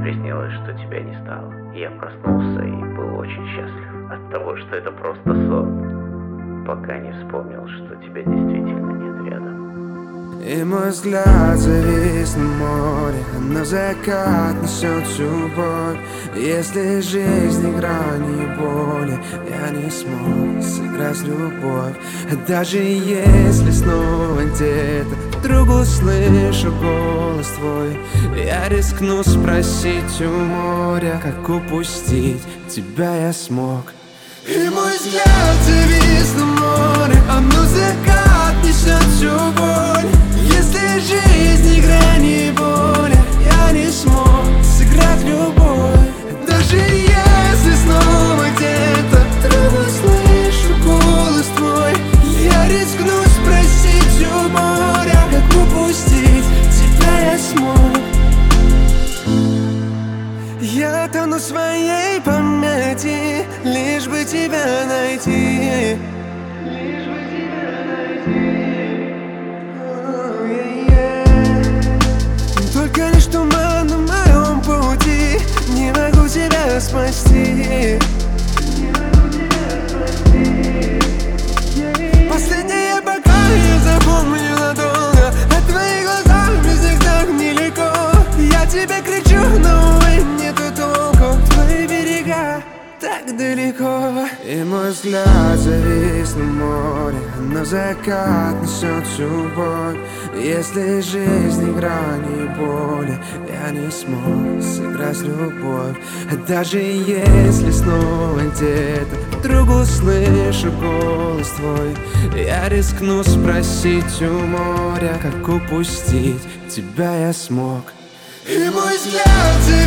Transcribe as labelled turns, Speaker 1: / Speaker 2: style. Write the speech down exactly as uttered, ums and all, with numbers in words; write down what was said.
Speaker 1: приснилось, что тебя не стало. Я проснулся и был очень счастлив от того, что это просто сон, пока не вспомнил, что тебя действительно нет рядом.
Speaker 2: И мой взгляд завис на море, но закат несет всю боль. Если жизнь игра не боли, я не смог сыграть любовь. Даже если снова где-то вдруг услышу голос твой, я рискну спросить у моря, как упустить тебя я смог. И мой взгляд завис на море, а но закат несет всю боль. Если жизнь игра не боли, я не смог сыграть любовь. Даже если снова где-то вдруг услышу голос твой, я рискну спросить у моря, как упустить тебя я смог. Я тону в своей памяти, лишь бы тебя найти. Лишь бы тебя найти. Oh, yeah, yeah. Только лишь туман на моем пути, не могу тебя спасти. Не могу тебя спасти. Yeah. Последнее, пока я запомню надолго, от твоих глазах без них так нелегко. Я тебе кричу, но увы, нету толку. Твои берега так далеко. И мой взгляд завис на море, но закат несет всю боль. Если жизнь игра не боли, я не смог сыграть любовь. Даже если снова где-то вдруг услышу голос твой, я рискну спросить у моря, как упустить тебя я смог. И мой взгляд